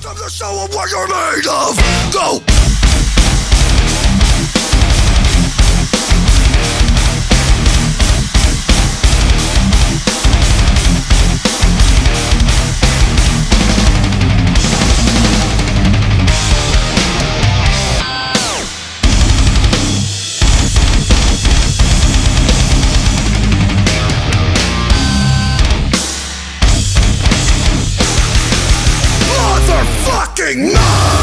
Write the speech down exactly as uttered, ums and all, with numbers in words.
Time to show them what you're made of. Go. Motherfucking no!